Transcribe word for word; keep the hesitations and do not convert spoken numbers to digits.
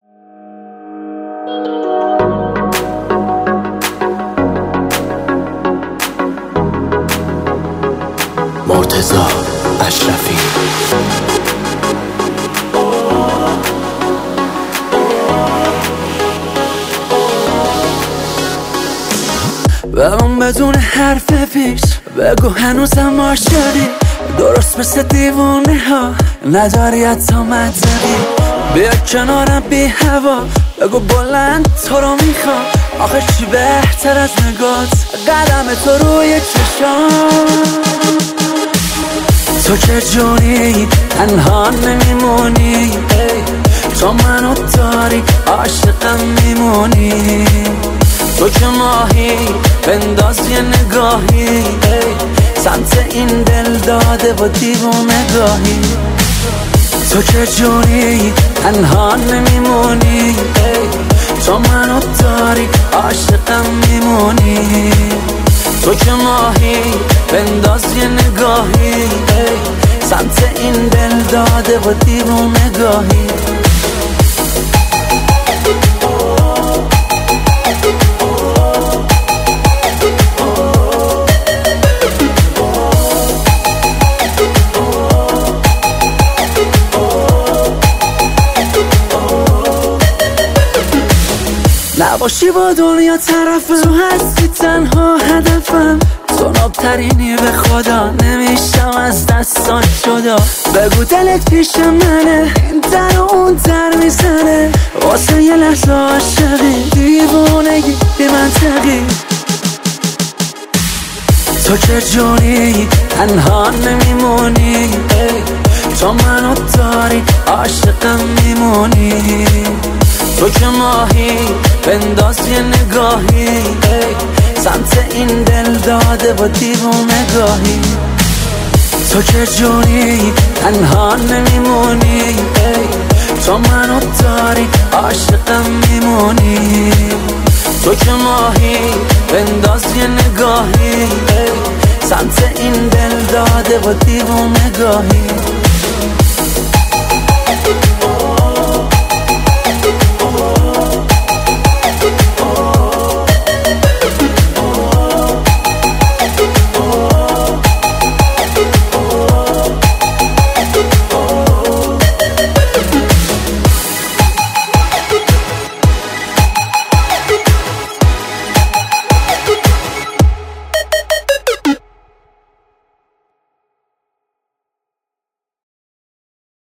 مرتضی اشرفی. بمون بدون حرف پیش، بگو هنوزم عاشقی، درست مثل دیوونه ها نداری حتی منطقی. بیا کنارم بی هوا، بگو بلند تو رو میخوام، آخه چی بهتر از نگات قدم تو روی چشام. تو که جونی تنها نمیمونی، تو منو داری عاشقم میمونی. تو که ماهی بنداز یه نگاهی سمت این دل داده و دیوونه گاهی. تو که جونی تنها نمیمونی، تو منو داری عاشقم میمونی. تو که ماهی بنداز یه نگاهی سمت این دل داده و دیوونه گاهی. نباشی با دنیا طرفم، تو هستی تنها هدفم، تو نابترینی به خدا، نمیشم از دستان جدا. بگو دلت پیش منه، این در و اون در میزنه، واسه یه لحظه عاشقی، دیوونگی بی منطقی. تو که جونی تنها نمیمونی، تو منو داری عاشقم میمونی. تو که ماهی بنداز یه نگاهی سمت این دل داده و دیوونه گاهی. تو که جونی تنها نمیمونی، تو منو داری عاشقم میمونی. تو که ماهی بنداز یه نگاهی سمت این دل داده و دیوونه گاهی.